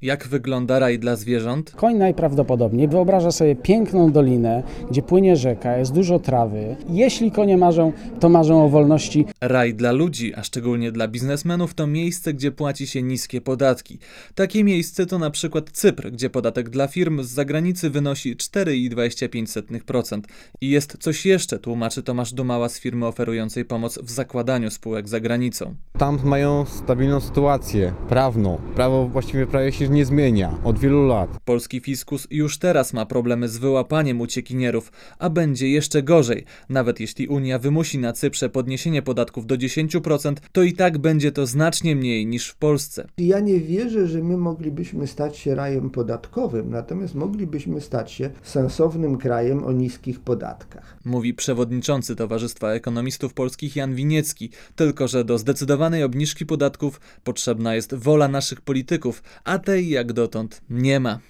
Jak wygląda raj dla zwierząt? Koń najprawdopodobniej wyobraża sobie piękną dolinę, gdzie płynie rzeka, jest dużo trawy. Jeśli konie marzą, to marzą o wolności. Raj dla ludzi, a szczególnie dla biznesmenów, to miejsce, gdzie płaci się niskie podatki. Takie miejsce to na przykład Cypr, gdzie podatek dla firm z zagranicy wynosi 4,25%. I jest coś jeszcze, tłumaczy Tomasz Dumała z firmy oferującej pomoc w zakładaniu spółek za granicą. Tam mają stabilną sytuację prawną. Prawo właściwie prawie się nie zmienia od wielu lat. Polski fiskus już teraz ma problemy z wyłapaniem uciekinierów, a będzie jeszcze gorzej. Nawet jeśli Unia wymusi na Cyprze podniesienie podatków do 10%, to i tak będzie to znacznie mniej niż w Polsce. Ja nie wierzę, że my moglibyśmy stać się rajem podatkowym, natomiast moglibyśmy stać się sensownym krajem o niskich podatkach. Mówi przewodniczący Towarzystwa Ekonomistów Polskich Jan Winiecki, tylko że do zdecydowanej obniżki podatków potrzebna jest wola naszych polityków, a tej jak dotąd nie ma.